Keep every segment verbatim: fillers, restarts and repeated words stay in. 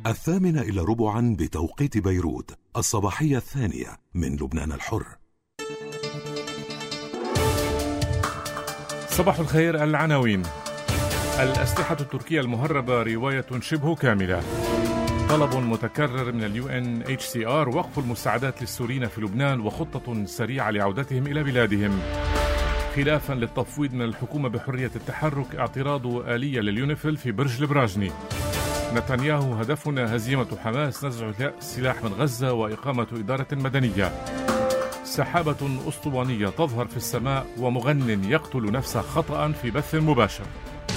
الثامنة إلى ربعا بتوقيت بيروت، الصباحية الثانية من لبنان الحر. صباح الخير. العناوين: الأسلحة التركية المهربة رواية شبه كاملة. طلب متكرر من اليو إن إتش سي آر وقف المساعدات للسوريين في لبنان وخطة سريعة لعودتهم إلى بلادهم. خلافا للتفويض من الحكومة بحرية التحرك، اعتراض آلية لليونيفيل في برج البراجني. نتنياهو: هدفنا هزيمة حماس، نزع السلاح من غزة وإقامة إدارة مدنية. سحابة أسطوانية تظهر في السماء ومغن يقتل نفسه خطأ في بث مباشر.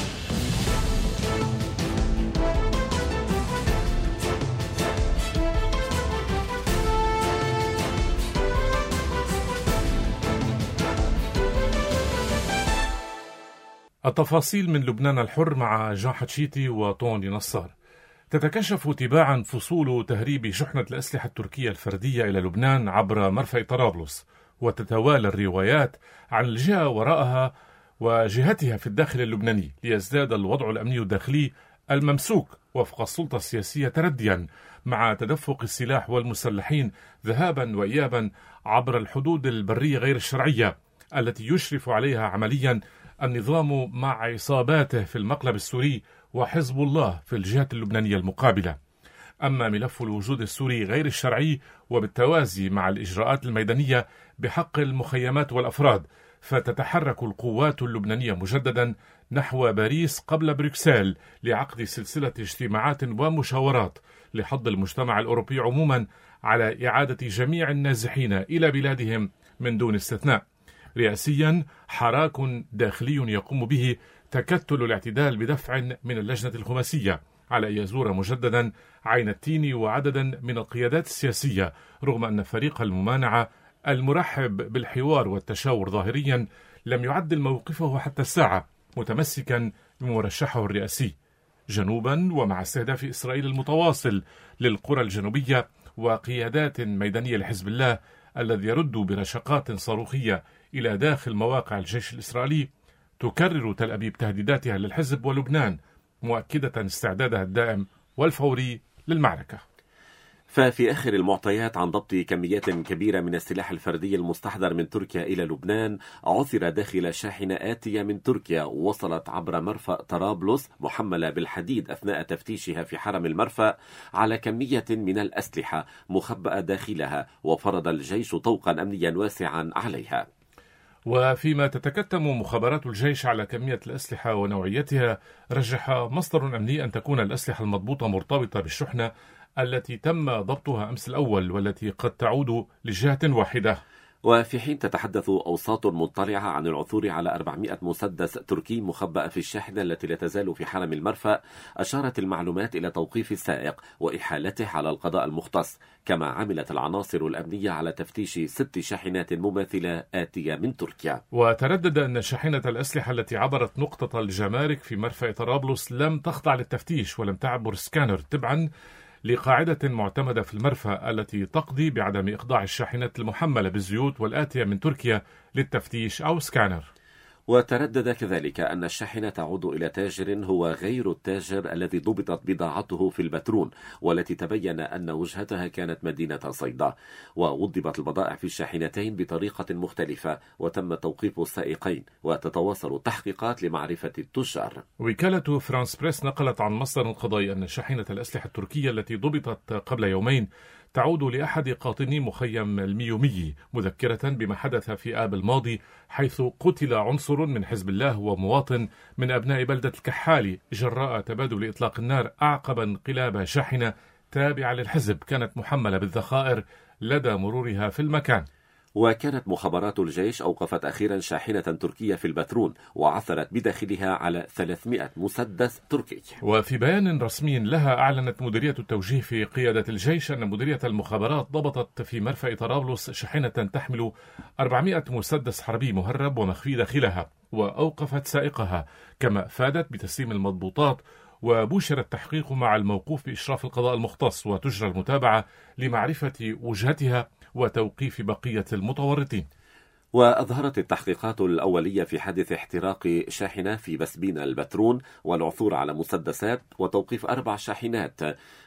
التفاصيل من لبنان الحر مع جان حتشيتي وطوني نصار. تتكشف تباعا فصول تهريب شحنة الأسلحة التركية الفردية إلى لبنان عبر مرفأ طرابلس، وتتوالى الروايات عن الجهة وراءها وجهتها في الداخل اللبناني، ليزداد الوضع الأمني الداخلي الممسوك وفق السلطة السياسية ترديا مع تدفق السلاح والمسلحين ذهابا وإيابا عبر الحدود البرية غير الشرعية التي يشرف عليها عمليا النظام مع عصاباته في المقلب السوري وحزب الله في الجهة اللبنانية المقابلة. أما ملف الوجود السوري غير الشرعي وبالتوازي مع الإجراءات الميدانية بحق المخيمات والأفراد، فتتحرك القوات اللبنانية مجددا نحو باريس قبل بروكسل لعقد سلسلة اجتماعات ومشاورات لحض المجتمع الأوروبي عموما على إعادة جميع النازحين إلى بلادهم من دون استثناء. رئاسيا حراك داخلي يقوم به تكتل الاعتدال بدفع من اللجنة الخماسية على أن يزور مجددا عين التين وعددا من القيادات السياسية، رغم أن فريق الممانعة المرحب بالحوار والتشاور ظاهريا لم يعدل موقفه حتى الساعة، متمسكا بمرشحه الرئاسي جنوبا، ومع استهداف إسرائيل المتواصل للقرى الجنوبية وقيادات ميدانية لحزب الله الذي يرد برشقات صاروخية إلى داخل مواقع الجيش الإسرائيلي. تكرر تل أبيب تهديداتها للحزب ولبنان، مؤكدة استعدادها الدائم والفوري للمعركة. ففي آخر المعطيات عن ضبط كميات كبيرة من السلاح الفردي المستحضر من تركيا إلى لبنان، عثر داخل شاحنة آتية من تركيا وصلت عبر مرفأ طرابلس محملة بالحديد أثناء تفتيشها في حرم المرفأ على كمية من الأسلحة مخبأة داخلها، وفرض الجيش طوقا أمنيا واسعا عليها. وفيما تتكتم مخابرات الجيش على كمية الأسلحة ونوعيتها، رجح مصدر أمني أن تكون الأسلحة المضبوطة مرتبطة بالشحنة التي تم ضبطها أمس الأول، والتي قد تعود لجهة واحدة. وفي حين تتحدث أوساط مطلعة عن العثور على أربعمائة مسدس تركي مخبأ في الشاحنة التي لا تزال في حرم المرفأ، أشارت المعلومات إلى توقيف السائق وإحالته على القضاء المختص، كما عملت العناصر الأمنية على تفتيش ست شاحنات مماثلة آتية من تركيا. وتردد أن شاحنة الأسلحة التي عبرت نقطة الجمارك في مرفأ طرابلس لم تخضع للتفتيش ولم تعبر سكانر، تبعا لقاعدة معتمدة في المرفأ التي تقضي بعدم إخضاع الشاحنات المحملة بالزيوت والآتية من تركيا للتفتيش أو سكانر. وتردد كذلك أن الشاحنة تعود إلى تاجر هو غير التاجر الذي ضبطت بضاعته في البترون، والتي تبين أن وجهتها كانت مدينة صيدا، ووضبت البضائع في الشاحنتين بطريقة مختلفة، وتم توقيف السائقين، وتتواصل التحقيقات لمعرفة التجار. وكالة فرانس بريس نقلت عن مصدر قضائي أن شاحنة الأسلحة التركية التي ضبطت قبل يومين تعود لأحد قاطني مخيم الميومي، مذكرة بما حدث في آب الماضي، حيث قتل عنصر من حزب الله ومواطن من أبناء بلدة الكحالي جراء تبادل إطلاق النار أعقب انقلاب شاحنة تابعة للحزب كانت محملة بالذخائر لدى مرورها في المكان. وكانت مخابرات الجيش أوقفت أخيرا شاحنة تركية في البترون وعثرت بداخلها على ثلاثمائة مسدس تركي. وفي بيان رسمي لها أعلنت مديرية التوجيه في قيادة الجيش أن مديرية المخابرات ضبطت في مرفأ طرابلس شاحنة تحمل أربعمائة مسدس حربي مهرب ومخفي داخلها، وأوقفت سائقها، كما أفادت بتسليم المضبوطات، وبشر التحقيق مع الموقوف بإشراف القضاء المختص، وتجرى المتابعة لمعرفة وجهتها وتوقيف بقية المتورطين. وأظهرت التحقيقات الأولية في حادث احتراق شاحنة في بسبين البترون والعثور على مسدسات وتوقيف أربع شاحنات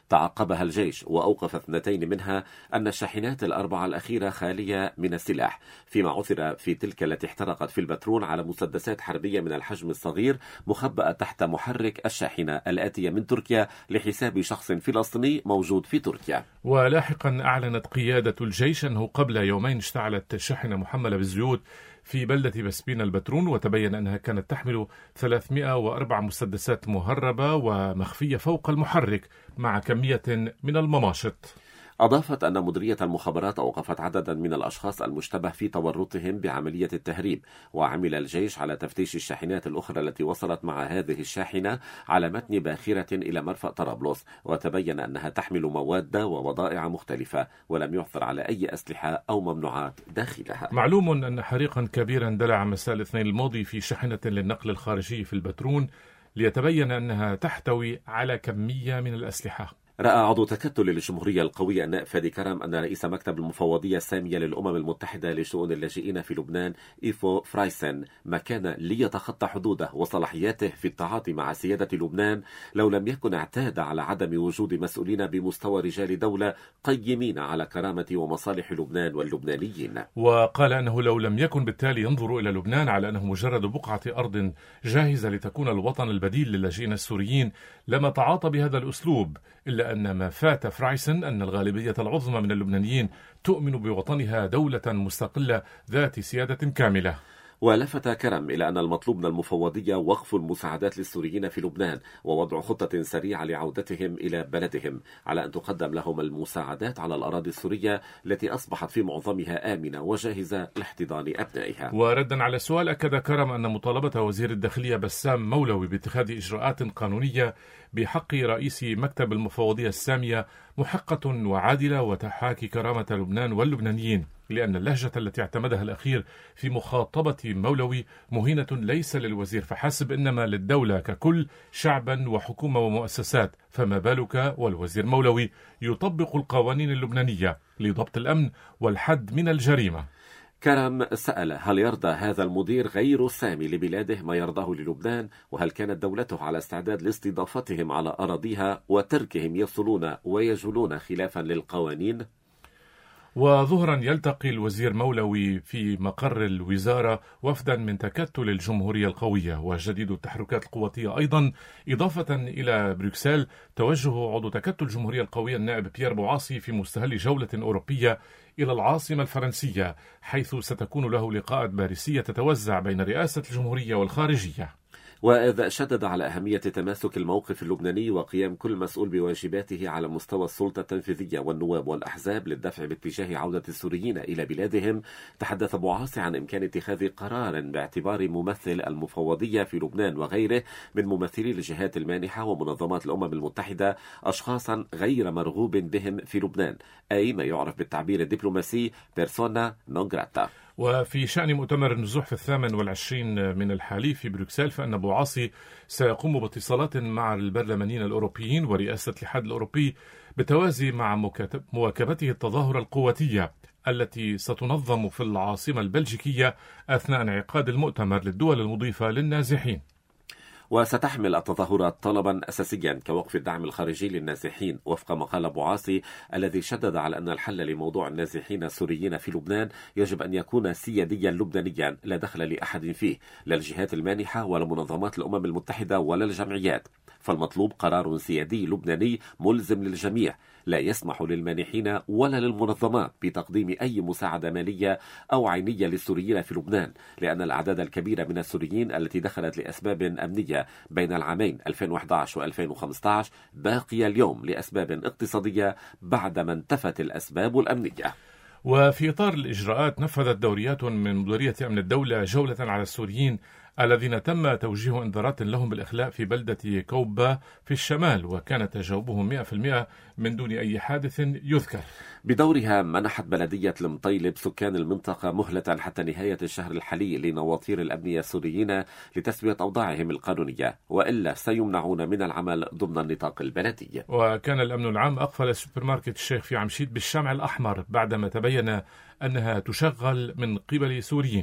تعقبها الجيش وأوقف اثنتين منها أن الشاحنات الأربعة الأخيرة خالية من السلاح، فيما عثر في تلك التي احترقت في البترول على مسدسات حربية من الحجم الصغير مخبأة تحت محرك الشاحنة الآتية من تركيا لحساب شخص فلسطيني موجود في تركيا. ولاحقا أعلنت قيادة الجيش أنه قبل يومين اشتعلت شاحنة محملة بالزيوت في بلدة بسبين البترون، وتبين أنها كانت تحمل ثلاثمائة وأربعة مسدسات مهربة ومخفية فوق المحرك مع كمية من المماشط. أضافت أن مديرية المخابرات أوقفت عددا من الأشخاص المشتبه في تورطهم بعملية التهريب، وعمل الجيش على تفتيش الشاحنات الأخرى التي وصلت مع هذه الشاحنة على متن باخرة إلى مرفأ طرابلس، وتبين أنها تحمل مواد وبضائع مختلفة، ولم يعثر على أي أسلحة أو ممنوعات داخلها. معلوم أن حريقا كبيرا اندلع مساء الاثنين الماضي في شاحنة للنقل الخارجي في البترون، ليتبين أنها تحتوي على كمية من الأسلحة. رأى عضو تكتل الجمهورية القوية النائب فادي كرم أن رئيس مكتب المفوضية السامية للأمم المتحدة لشؤون اللاجئين في لبنان إيفو فرايسن ما كان ليتخطى حدوده وصلاحياته في التعاطي مع سيادة لبنان لو لم يكن اعتاد على عدم وجود مسؤولين بمستوى رجال دولة قيمين على كرامة ومصالح لبنان واللبنانيين. وقال أنه لو لم يكن بالتالي ينظر إلى لبنان على أنه مجرد بقعة أرض جاهزة لتكون الوطن البديل للاجئين السوريين لما تعاطى بهذا الأسلوب، إلا أن ما فات فرايسن أن الغالبية العظمى من اللبنانيين تؤمن بوطنها دولة مستقلة ذات سيادة كاملة. ولفت كرم إلى أن المطلوب من المفوضية وقف المساعدات للسوريين في لبنان ووضع خطة سريعة لعودتهم إلى بلدهم، على أن تقدم لهم المساعدات على الأراضي السورية التي أصبحت في معظمها آمنة وجاهزة لاحتضان أبنائها. وردا على السؤال، أكد كرم أن مطالبة وزير الداخلية بسام مولوي باتخاذ إجراءات قانونية بحق رئيس مكتب المفوضية السامية محقة وعادلة وتحاكي كرامة لبنان واللبنانيين، لأن اللهجة التي اعتمدها الأخير في مخاطبة مولوي مهينة ليس للوزير فحسب، إنما للدولة ككل شعبا وحكومة ومؤسسات، فما بالك والوزير مولوي يطبق القوانين اللبنانية لضبط الأمن والحد من الجريمة. كرم سأل هل يرضى هذا المدير غير السامي لبلاده ما يرضاه للبنان، وهل كانت دولته على استعداد لاستضافتهم على أراضيها وتركهم يصلون ويجولون خلافا للقوانين؟ وظهرا يلتقي الوزير مولوي في مقر الوزارة وفدا من تكتل الجمهورية القوية وجديد التحركات القواتية أيضا، إضافة إلى بروكسل توجه عضو تكتل الجمهورية القوية النائب بيير بوعاصي في مستهل جولة أوروبية إلى العاصمة الفرنسية، حيث ستكون له لقاءات باريسية تتوزع بين رئاسة الجمهورية والخارجية. وإذا شدد على أهمية تماسك الموقف اللبناني وقيام كل مسؤول بواجباته على مستوى السلطة التنفيذية والنواب والأحزاب للدفع باتجاه عودة السوريين إلى بلادهم، تحدث بوعاصي عن إمكان اتخاذ قرار باعتبار ممثل المفوضية في لبنان وغيره من ممثلي الجهات المانحة ومنظمات الأمم المتحدة أشخاصا غير مرغوب بهم في لبنان، أي ما يعرف بالتعبير الدبلوماسي بيرسونا نون جراتا. وفي شأن مؤتمر النزوح في الثامن والعشرين من الحالي في بروكسل، فإن بوعاصي سيقوم باتصالات مع البرلمانيين الأوروبيين ورئاسة الاتحاد الأوروبي بالتوازي مع مواكبته التظاهرة القواتية التي ستنظم في العاصمة البلجيكية أثناء انعقاد المؤتمر للدول المضيفة للنازحين. وستحمل التظاهرات طلبا أساسيا كوقف الدعم الخارجي للنازحين، وفق ما قال بوعاصي الذي شدد على أن الحل لموضوع النازحين السوريين في لبنان يجب أن يكون سياديا لبنانيا لا دخل لأحد فيه، لا الجهات المانحة ولا منظمات الأمم المتحدة ولا الجمعيات، فالمطلوب قرار سيادي لبناني ملزم للجميع لا يسمح للمانحين ولا للمنظمات بتقديم أي مساعدة مالية أو عينية للسوريين في لبنان، لأن الأعداد الكبيرة من السوريين التي دخلت لأسباب أمنية بين العامين ألفين وأحد عشر وألفين وخمسة عشر باقية اليوم لأسباب اقتصادية بعدما انتفت الأسباب الأمنية. وفي إطار الإجراءات، نفذت دوريات من مديرية أمن الدولة جولة على السوريين الذين تم توجيه انذارات لهم بالإخلاء في بلدة كوبا في الشمال، وكان تجاوبهم مئة بالمئة من دون أي حادث يذكر. بدورها منحت بلدية المطيلب سكان المنطقة مهلة حتى نهاية الشهر الحالي لنواطير الأبنية السوريين لتسوية أوضاعهم القانونية، وإلا سيمنعون من العمل ضمن النطاق البلدي. وكان الأمن العام أقفل سوبر ماركت الشيخ في عمشيت بالشمع الأحمر بعدما تبين أنها تشغل من قبل سوريين.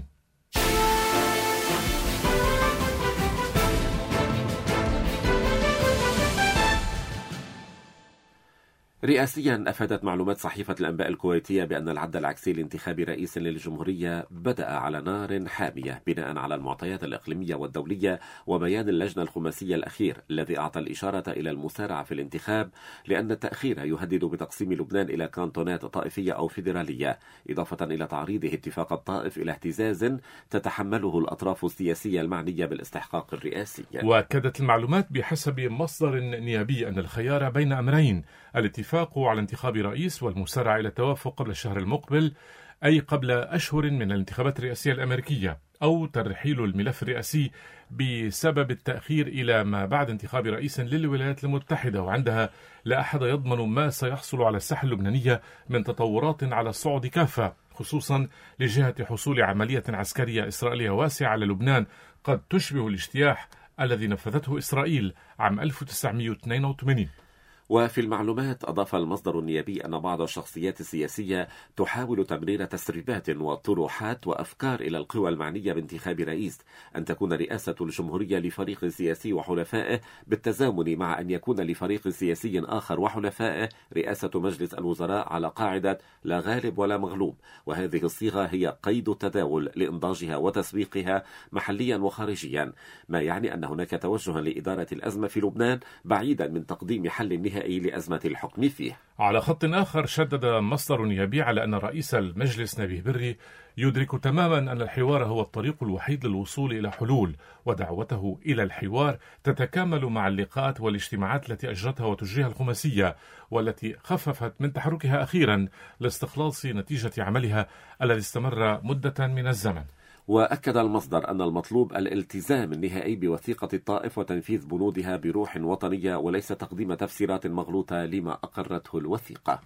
رئاسيا، أفادت معلومات صحيفة الأنباء الكويتية بأن العد العكسي لانتخاب رئيس للجمهورية بدأ على نار حامية بناء على المعطيات الإقليمية والدولية وبيان اللجنة الخماسية الأخير الذي أعطى الإشارة إلى المسارعة في الانتخاب، لأن التأخير يهدد بتقسيم لبنان إلى كانتونات طائفية أو فيدرالية، إضافة إلى تعريضه اتفاق الطائف إلى اهتزاز تتحمله الأطراف السياسية المعنية بالاستحقاق الرئاسي. وأكدت المعلومات بحسب مصدر نيابي أن الخيار بين أمرين: الاتفاق على انتخاب رئيس والمسارعة إلى التوافق قبل الشهر المقبل، أي قبل أشهر من الانتخابات الرئاسية الأمريكية، أو ترحيل الملف الرئاسي بسبب التأخير إلى ما بعد انتخاب رئيس للولايات المتحدة، وعندها لا أحد يضمن ما سيحصل على الساحة اللبنانية من تطورات على الصعد كافة، خصوصا لجهة حصول عملية عسكرية إسرائيلية واسعة على لبنان قد تشبه الاجتياح الذي نفذته إسرائيل عام ألف وتسعمائة واثنين وثمانين. وفي المعلومات، أضاف المصدر النيابي أن بعض الشخصيات السياسية تحاول تمرير تسريبات وطروحات وأفكار إلى القوى المعنية بانتخاب رئيس أن تكون رئاسة الجمهورية لفريق سياسي وحلفائه بالتزامن مع أن يكون لفريق سياسي آخر وحلفائه رئاسة مجلس الوزراء على قاعدة لا غالب ولا مغلوب، وهذه الصيغة هي قيد التداول لإنضاجها وتسويقها محليا وخارجيا، ما يعني أن هناك توجها لإدارة الأزمة في لبنان بعيدا من تقديم حل نهائي لأزمة الحكم فيه. على خط آخر، شدد مصدر نيابي على أن رئيس المجلس نبيه بري يدرك تماما أن الحوار هو الطريق الوحيد للوصول إلى حلول، ودعوته إلى الحوار تتكامل مع اللقاءات والاجتماعات التي أجرتها وتجريها الخماسية، والتي خففت من تحركها أخيرا لاستخلاص نتيجة عملها الذي استمر مدة من الزمن. وأكد المصدر أن المطلوب الالتزام النهائي بوثيقة الطائف وتنفيذ بنودها بروح وطنية، وليس تقديم تفسيرات مغلوطة لما أقرته الوثيقة.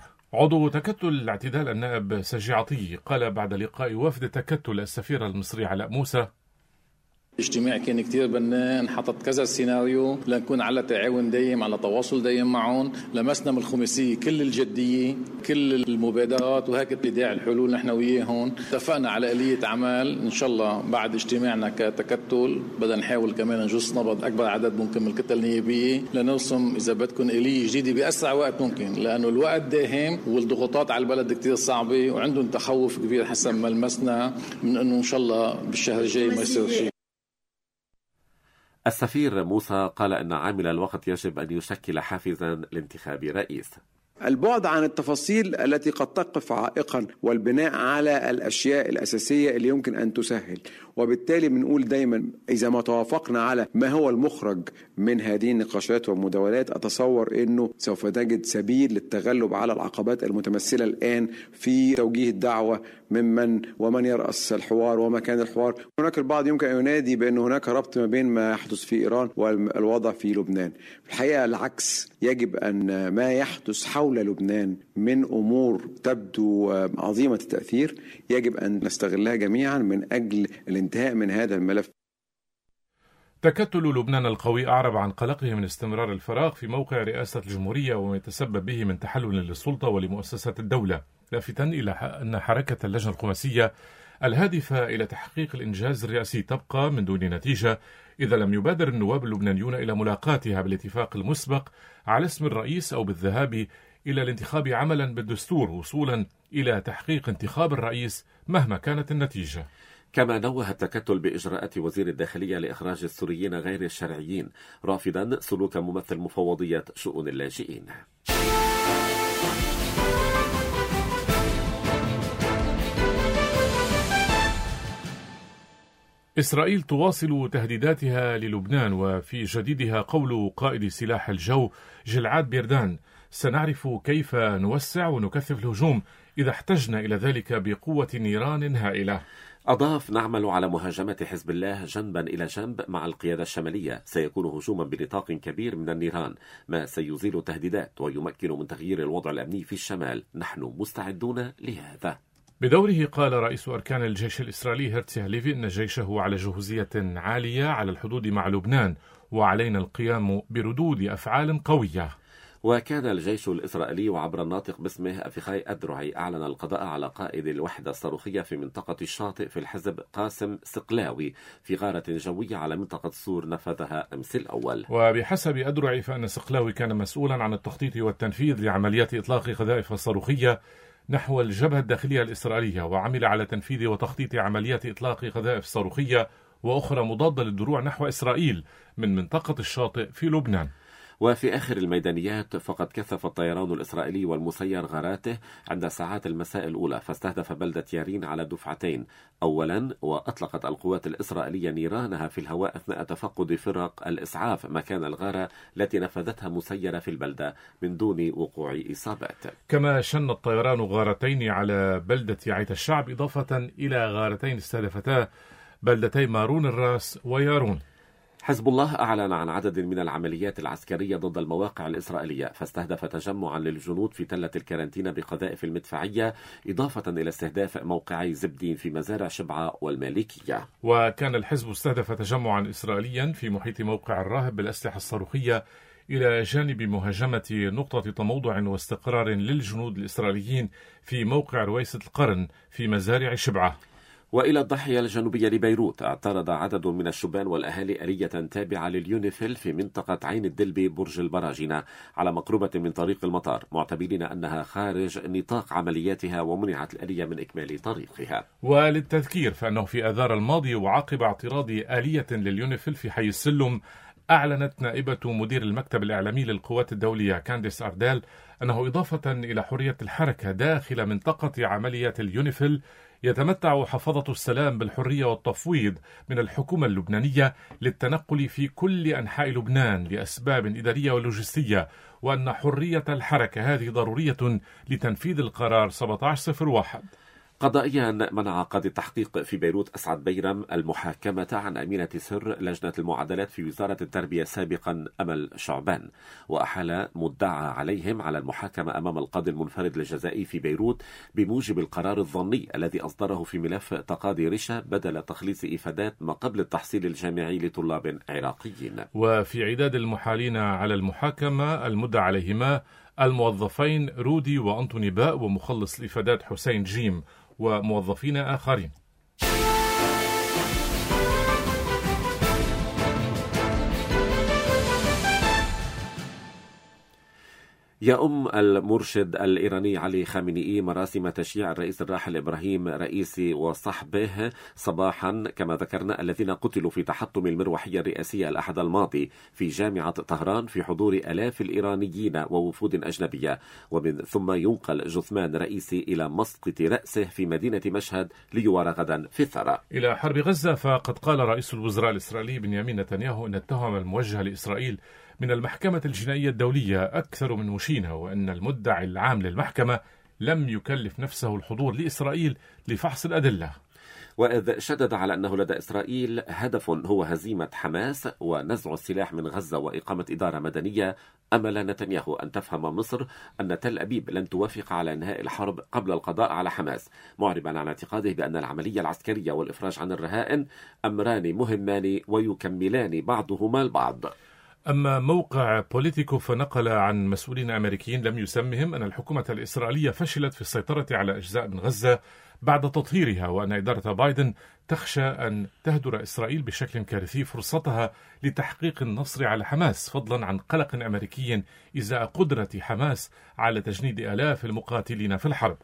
عضو تكتل الاعتدال النائب سجي عطية قال بعد لقاء وفد تكتل السفير المصري علاء موسى: الاجتماع كان كتير بنان، حطت كذا سيناريو لنكون على تعاون دايم، على تواصل دايم معهم. لمسنا من الخماسية كل الجدية، كل المبادرات، وهيك بداع الحلول نحن وياهم. اتفقنا على آلية عمل إن شاء الله بعد اجتماعنا كتكتل بدنا نحاول كمان نجس نبض أكبر عدد ممكن من الكتل النيابية لنرسم إذا بدكم آلية جديدة بأسرع وقت ممكن، لأنه الوقت داهم والضغوطات على البلد كتير صعبة، وعندهم تخوف كبير حسب ما لمسنا من إنه إن شاء الله بالشهر الجاي ما يصير شيء. السفير موسى قال أن عامل الوقت يجب أن يشكل حافزا لانتخاب رئيس. البعد عن التفاصيل التي قد تقف عائقا، والبناء على الأشياء الأساسية اللي يمكن أن تسهل. وبالتالي بنقول دايما إذا ما توافقنا على ما هو المخرج من هذه النقاشات والمداولات، أتصور أنه سوف نجد سبيل للتغلب على العقبات المتمثلة الآن في توجيه الدعوة ممن ومن يرأس الحوار ومكان الحوار. هناك البعض يمكن أن ينادي بأن هناك ربط ما بين ما يحدث في إيران والوضع في لبنان. في الحقيقة العكس، يجب أن ما يحدث حول لبنان من أمور تبدو عظيمة التأثير يجب أن نستغلها جميعا من أجل الانتهاء من هذا الملف. تكتل لبنان القوي أعرب عن قلقه من استمرار الفراغ في موقع رئاسة الجمهورية وما يتسبب به من تحلل للسلطة ولمؤسسات الدولة، لافتاً إلى أن حركة اللجنة الخماسية الهادفة إلى تحقيق الإنجاز الرئاسي تبقى من دون نتيجة إذا لم يبادر النواب اللبنانيون إلى ملاقاتها بالاتفاق المسبق على اسم الرئيس أو بالذهاب إلى الانتخاب عملا بالدستور وصولا إلى تحقيق انتخاب الرئيس مهما كانت النتيجة. كما نوه التكتل بإجراءات وزير الداخلية لإخراج السوريين غير الشرعيين، رافضا سلوك ممثل مفوضية شؤون اللاجئين. إسرائيل تواصل تهديداتها للبنان، وفي جديدها قول قائد سلاح الجو جلعاد بيردان: سنعرف كيف نوسع ونكثف الهجوم إذا احتجنا إلى ذلك بقوة نيران هائلة. أضاف: نعمل على مهاجمة حزب الله جنبا إلى جنب مع القيادة الشمالية، سيكون هجوما بنطاق كبير من النيران، ما سيزيل التهديدات ويمكن من تغيير الوضع الأمني في الشمال. نحن مستعدون لهذا. بدوره قال رئيس أركان الجيش الإسرائيلي هرتزي هليفي إن جيشه على جهوزية عالية على الحدود مع لبنان، وعلينا القيام بردود أفعال قوية. وكان الجيش الإسرائيلي وعبر الناطق باسمه أفيخاي أدرعي أعلن القضاء على قائد الوحدة الصاروخية في منطقة الشاطئ في الحزب قاسم سقلاوي في غارة جوية على منطقة سور نفذها أمس الأول. وبحسب أدرعي فإن سقلاوي كان مسؤولا عن التخطيط والتنفيذ لعمليات إطلاق قذائف الصاروخية نحو الجبهة الداخلية الإسرائيلية، وعمل على تنفيذ وتخطيط عمليات إطلاق قذائف صاروخية وأخرى مضادة للدروع نحو إسرائيل من منطقة الشاطئ في لبنان. وفي آخر الميدانيات فقد كثف الطيران الإسرائيلي والمسير غاراته عند ساعات المساء الأولى، فاستهدف بلدة يارين على دفعتين. أولا، وأطلقت القوات الإسرائيلية نيرانها في الهواء أثناء تفقد فرق الإسعاف مكان الغارة التي نفذتها مسيرة في البلدة من دون وقوع إصابات. كما شن الطيران غارتين على بلدة عيت الشعب، إضافة إلى غارتين استهدفتا بلدتي مارون الراس ويارون. حزب الله أعلن عن عدد من العمليات العسكرية ضد المواقع الإسرائيلية، فاستهدف تجمعا للجنود في تلة الكارنتينا بقذائف المدفعية، إضافة إلى استهداف موقعي زبدين في مزارع شبعة والمالكية. وكان الحزب استهدف تجمعا إسرائيليا في محيط موقع الراهب بالأسلحة الصاروخية، إلى جانب مهاجمة نقطة تموضع واستقرار للجنود الإسرائيليين في موقع رويسة القرن في مزارع شبعة. وإلى الضاحية الجنوبية لبيروت، اعترض عدد من الشبان والأهالي آلية تابعة لليونيفيل في منطقة عين الدلبي برج البراجنة على مقربة من طريق المطار، معتبرين أنها خارج نطاق عملياتها ومنعت الآلية من إكمال طريقها. وللتذكير فأنه في آذار الماضي وعقب اعتراض آلية لليونيفيل في حي السلم، أعلنت نائبة مدير المكتب الإعلامي للقوات الدولية كانديس أردال أنه إضافة إلى حرية الحركة داخل منطقة عمليات اليونيفيل، يتمتع حفظة السلام بالحرية والتفويض من الحكومة اللبنانية للتنقل في كل أنحاء لبنان لأسباب إدارية ولوجستية، وأن حرية الحركة هذه ضرورية لتنفيذ القرار سبعة عشر صفر واحد. قضائيا، منع قاضي التحقيق في بيروت أسعد بيرم المحاكمة عن أمينة سر لجنة المعادلات في وزارة التربية سابقا أمل شعبان، وأحال مدعى عليهم على المحاكمة أمام القاضي المنفرد الجزائي في بيروت بموجب القرار الظني الذي أصدره في ملف تقاضي رشا بدل تخليص إفادات ما قبل التحصيل الجامعي لطلاب عراقيين. وفي عداد المحالين على المحاكمة المدعى عليهما الموظفين رودي وأنطوني باء ومخلص الإفادات حسين جيم وموظفين آخرين. يؤم المرشد الإيراني علي خامنئي مراسم تشييع الرئيس الراحل إبراهيم رئيسي وصحبه صباحا كما ذكرنا، الذين قتلوا في تحطم المروحية الرئاسية الأحد الماضي في جامعة طهران في حضور آلاف الإيرانيين ووفود أجنبية، ومن ثم ينقل جثمان رئيسي إلى مسقط رأسه في مدينة مشهد ليوارى غدا في الثرى. إلى حرب غزة، فقد قال رئيس الوزراء الإسرائيلي بنيامين نتنياهو أن التهم الموجهة لإسرائيل من المحكمة الجنائية الدولية أكثر من مشينة، وأن المدعي العام للمحكمة لم يكلف نفسه الحضور لإسرائيل لفحص الأدلة. وإذ شدد على أنه لدى إسرائيل هدف هو هزيمة حماس ونزع السلاح من غزة وإقامة إدارة مدنية، أمل نتنياهو أن تفهم مصر أن تل أبيب لن توافق على إنهاء الحرب قبل القضاء على حماس، معربا عن اعتقاده بأن العملية العسكرية والإفراج عن الرهائن أمران مهمان ويكملان بعضهما البعض. أما موقع بوليتيكو فنقل عن مسؤولين أمريكيين لم يسمهم أن الحكومة الإسرائيلية فشلت في السيطرة على أجزاء من غزة بعد تطهيرها، وأن إدارة بايدن تخشى أن تهدر إسرائيل بشكل كارثي فرصتها لتحقيق النصر على حماس، فضلا عن قلق أمريكي إزاء قدرة حماس على تجنيد آلاف المقاتلين في الحرب.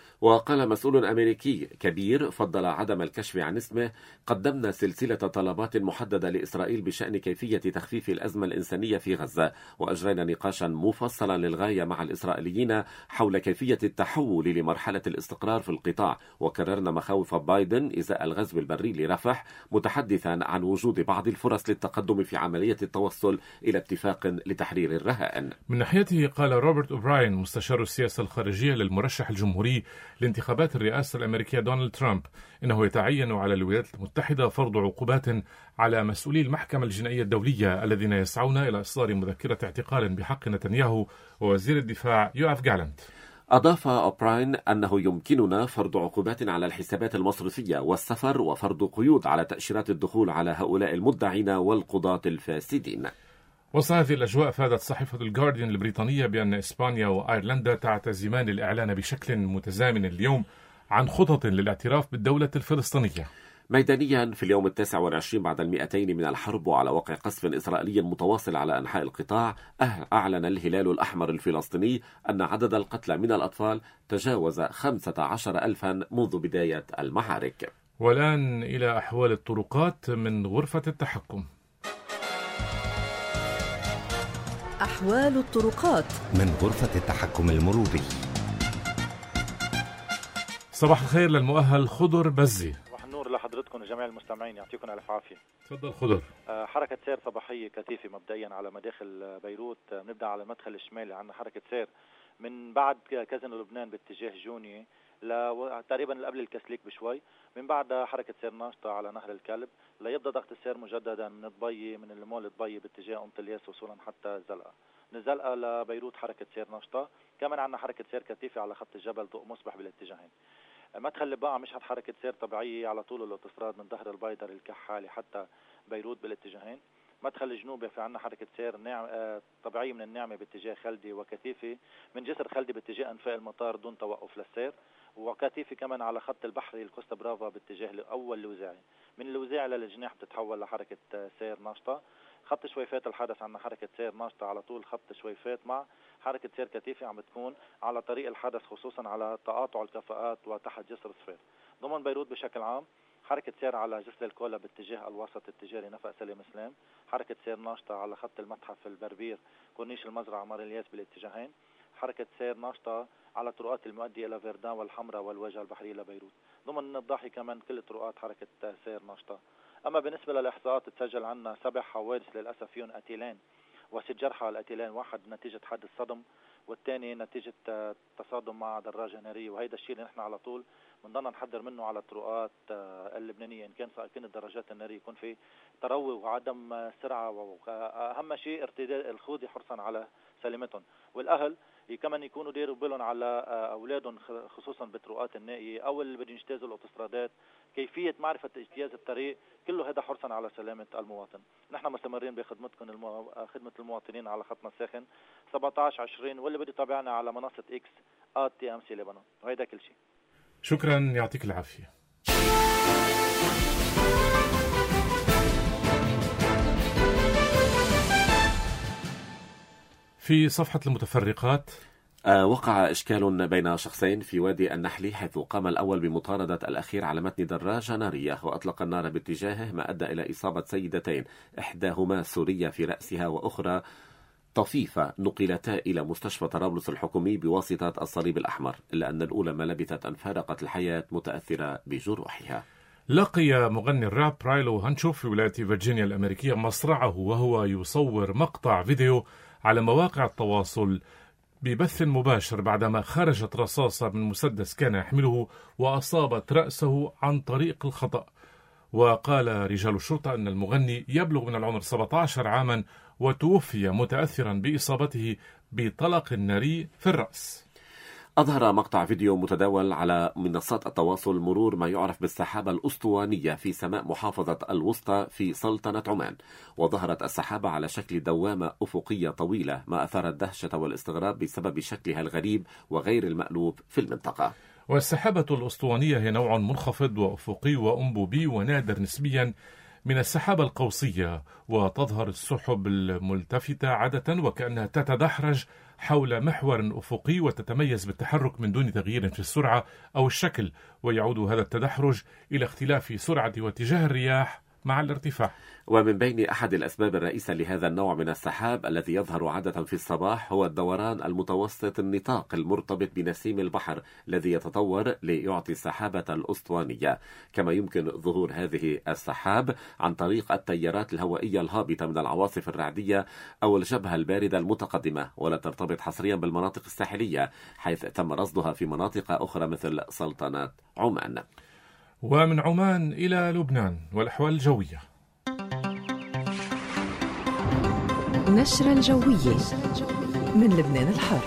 وقال مسؤول أمريكي كبير فضل عدم الكشف عن اسمه: قدمنا سلسلة طلبات محددة لإسرائيل بشأن كيفية تخفيف الأزمة الإنسانية في غزة، وأجرينا نقاشا مفصلا للغاية مع الإسرائيليين حول كيفية التحول لمرحلة الاستقرار في القطاع، وكررنا مخاوف بايدن إزاء الغزو البري لرفح، متحدثا عن وجود بعض الفرص للتقدم في عملية التوصل إلى اتفاق لتحرير الرهائن. من ناحيته قال روبرت أوبراين مستشار السياسة الخارجية للمرشح الجمهوري لانتخابات الرئاسة الأمريكية دونالد ترامب إنه يتعين على الولايات المتحدة فرض عقوبات على مسؤولي المحكمة الجنائية الدولية الذين يسعون إلى إصدار مذكرة اعتقال بحق نتنياهو ووزير الدفاع يوآف جالانت. أضاف أوبراين أنه يمكننا فرض عقوبات على الحسابات المصرفية والسفر، وفرض قيود على تأشيرات الدخول على هؤلاء المدعين والقضاة الفاسدين. وسط هذه الأجواء فادت صحيفة الجارديان البريطانية بأن إسبانيا وأيرلندا تعتزمان الإعلان بشكل متزامن اليوم عن خطط للاعتراف بالدولة الفلسطينية. ميدانيا في اليوم التاسع والعشرين بعد المئتين من الحرب وعلى وقع قصف إسرائيلي متواصل على أنحاء القطاع، أعلن الهلال الأحمر الفلسطيني أن عدد القتلى من الأطفال تجاوز خمسة عشر ألفا منذ بداية المعارك. والآن إلى أحوال الطرقات من غرفة التحكم. أحوال الطرقات من غرفة التحكم المروري. صباح الخير للمؤهل خضر بزي. صباح النور لحضرتكم وجميع المستمعين، يعطيكم ألف عافية. تفضل خضر. حركة سير صباحية كثيفة مبدئيا على مداخل بيروت. نبدأ على المدخل الشمالي، عندنا حركة سير من بعد كازن لبنان باتجاه جوني تقريبا قبل الكسليك بشوي، من بعد حركة سير ناشطة على نهر الكلب ليبدأ ضغط السير مجددا من طبي من المول طبي باتجاه أم الياس وصولا حتى زلقة. من زلقة لبيروت حركة سير ناشطة. كمان عندنا حركة سير كثيفة على خط الجبل ضوء مصبح بالاتجاهين. مدخل لباعة مشهد حركة سير طبيعية على طول الاوتوستراد من ظهر البيدر الكحالي حتى بيروت بالاتجاهين. مدخل الجنوبي في عنا حركة سير نعم آه طبيعية من النعمة باتجاه خلدي وكثيفة من جسر خلدي باتجاه أنفاق المطار دون توقف للسير، وكثيفة كمان على خط البحري الكوستا برافا باتجاه أول الوزاعي. من الوزاعي للجناح بتتحول لحركة سير ناشطة. خط شويفات الحدث عنا حركة سير ناشطة على طول خط شويفات مع حركة سير كثيفة عم بتكون على طريق الحدث خصوصا على تقاطع الكفاءات وتحت جسر صفير. ضمن بيروت بشكل عام حركة سير على جسر الكولا باتجاه الوسط التجاري نفق سليم سلام. حركة سير ناشطة على خط المتحف البربير كورنيش المزرعة مار الياس بالاتجاهين. حركة سير ناشطة على طرقات المؤدية إلى فيردان والحمراء والواجهة البحرية لبيروت. ضمن الضاحي كمان كل طرقات حركة سير ناشطة. أما بالنسبة للإحصاءات تسجل عنا سبع حوادث للأسف فيهم قتيلين وست جرحى. القتيلين واحد نتيجة حادث صدم والثاني نتيجة تصادم مع دراجة نارية، وهيدا الشيء اللي نحن على طول بنضلنا نحذر منه على الطرقات اللبنانية. إن كان سائقين الدراجات النارية يكون في تروي وعدم سرعة، وأهم شيء ارتداء الخوذة حرصا على سلامتهم. والأهل كمان يكونوا ديروا بالهم على أولادهم خصوصا بالطرقات النائية أو اللي بدهم يجتازوا الأوتوسترادات، كيفية معرفة اجتياز الطريق، كله هذا حرصا على سلامة المواطن. نحن مستمرين بخدمتكم المو... خدمة المواطنين على خطنا الساخن سبعة عشر عشرين، واللي بده يتابعنا على منصة إكس آت تي أم سي لبنان. وهيدا كل شيء. شكرا، يعطيك العافية. في صفحة المتفرقات، وقع إشكال بين شخصين في وادي النحل، حيث قام الأول بمطاردة الأخير على متن دراجة نارية وأطلق النار باتجاهه، ما أدى إلى إصابة سيدتين، إحداهما سورية في رأسها وأخرى طفيفة، نقلتا إلى مستشفى طرابلس الحكومي بواسطة الصليب الأحمر، إلا أن الأولى ما لبثت أن فارقت الحياة متأثرة بجروحها. لقي مغني الراب رايلو هانشوف في ولاية فيرجينيا الأمريكية مصرعه وهو يصور مقطع فيديو على مواقع التواصل ببث مباشر بعدما خرجت رصاصة من مسدس كان يحمله وأصابت رأسه عن طريق الخطأ. وقال رجال الشرطة أن المغني يبلغ من العمر سبعة عشر عاما وتوفي متأثرا بإصابته بطلق ناري في الرأس. أظهر مقطع فيديو متداول على منصات التواصل مرور ما يعرف بالسحابة الأسطوانية في سماء محافظة الوسطى في سلطنة عمان، وظهرت السحابة على شكل دوامة أفقية طويلة، ما أثار الدهشة والاستغراب بسبب شكلها الغريب وغير المألوف في المنطقة. والسحابة الأسطوانية هي نوع منخفض وأفقي وأنبوبي ونادر نسبيا من السحابة القوسية، وتظهر السحب الملتفتة عادة وكأنها تتدحرج حول محور أفقي وتتميز بالتحرك من دون تغيير في السرعة أو الشكل، ويعود هذا التدحرج إلى اختلاف سرعة واتجاه الرياح مع الارتفاع. ومن بين أحد الأسباب الرئيسة لهذا النوع من السحاب الذي يظهر عادة في الصباح هو الدوران المتوسط النطاق المرتبط بنسيم البحر الذي يتطور ليعطي السحابة الأسطوانية. كما يمكن ظهور هذه السحاب عن طريق التيارات الهوائية الهابطة من العواصف الرعدية أو الجبهة الباردة المتقدمة، ولا ترتبط حصريا بالمناطق الساحلية، حيث تم رصدها في مناطق أخرى مثل سلطنة عمان. ومن عمان إلى لبنان والأحوال الجوية. نشرة الجوية من لبنان الحر.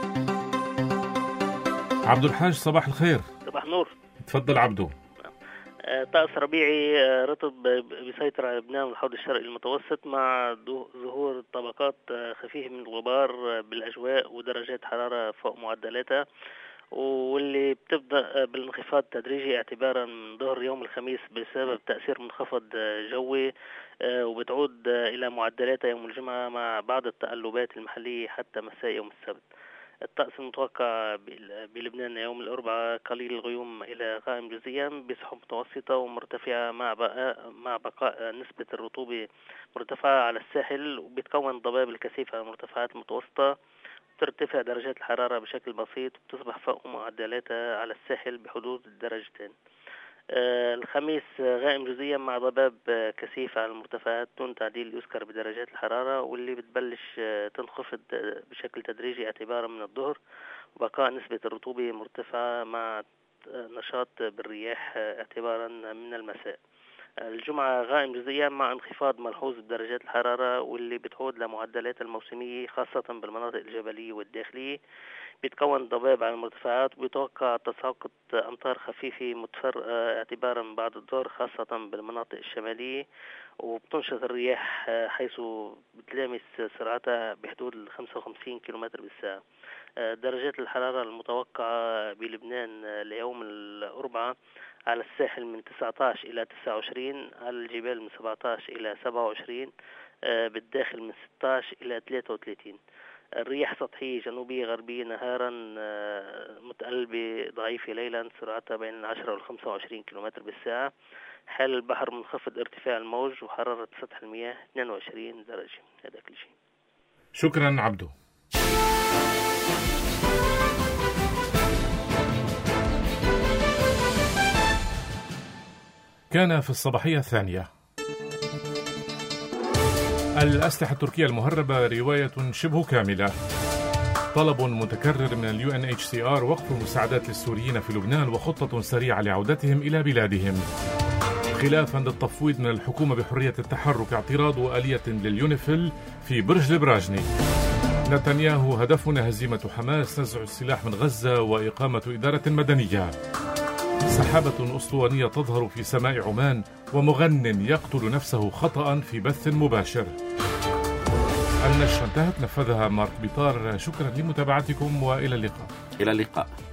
عبد الحاج صباح الخير. صباح النور. تفضل عبدو. طقس ربيعي رطب بيسيطر على لبنان والحوض الشرقي المتوسط مع ظهور طبقات خفيفة من الغبار بالأجواء ودرجات حرارة فوق معدلاتها، واللي بتبدأ بالانخفاض التدريجي اعتبارا من ظهر يوم الخميس بسبب تأثير منخفض جوي، وبتعود إلى معدلاتها يوم الجمعة مع بعض التقلبات المحلية حتى مساء يوم السبت. الطقس المتوقع بلبنان يوم الأربعاء قليل الغيوم إلى غائم جزئيا بسحب متوسطة ومرتفعة مع بقاء مع بقاء نسبة الرطوبة مرتفعة على الساحل، وبتكون ضباب الكثيف على المرتفعات المتوسطة. ترتفع درجات الحرارة بشكل بسيط وبتصبح فوق معدلاتها على الساحل بحدود الدرجتين. آه الخميس غائم جزئيا مع ضباب آه كثيف على المرتفعات دون تعديل يذكر بدرجات الحرارة، واللي بتبلش آه تنخفض آه بشكل تدريجي اعتبارا من الظهر، وبقاء نسبة الرطوبة مرتفعة مع آه نشاط بالرياح آه اعتبارا من المساء. الجمعة غائم جزئيا مع انخفاض ملحوظ بدرجات الحرارة، واللي بتعود لمعدلات الموسمية خاصة بالمناطق الجبلية والداخلية. بيتكون ضباب على المرتفعات، وبيتوقع تساقط أمطار خفيفة متفرقة اعتبارا من بعد الظهر خاصة بالمناطق الشمالية، وبتنشط الرياح حيث بتلامس سرعتها بحدود ال خمسة وخمسين كيلومتر بالساعة. درجات الحرارة المتوقعة بلبنان ليوم الأربعاء على الساحل من تسعة عشر إلى تسعة وعشرين، على الجبال من سبعة عشر إلى سبعة وعشرين، بالداخل من ستة عشر إلى ثلاثة وثلاثين. الرياح سطحية جنوبية غربية نهارا، متقلبة ضعيفة ليلا، سرعتها بين العشرة والخمسة وعشرين كيلومتر بالساعة. حال البحر منخفض ارتفاع الموج، وحرارة سطح المياه اثنين وعشرين درجة. هذا كل شيء. شكرا عبدو. كان في الصباحية الثانية. الأسلحة التركية المهربة رواية شبه كاملة. طلب متكرر من اليو إن إتش سي آر وقف المساعدات للسوريين في لبنان وخطة سريعة لعودتهم إلى بلادهم. خلافا للتفويض من الحكومة بحرية التحرك، اعتراض وآلية لليونيفيل في برج البراجني. نتنياهو هدفنا هزيمة حماس، نزع السلاح من غزة وإقامة إدارة مدنية. سحابة أسطوانية تظهر في سماء عمان، ومغن يقتل نفسه خطأ في بث مباشر. النشرة انتهت، نفذها مارك بيطار. شكرا لمتابعتكم وإلى اللقاء. إلى اللقاء.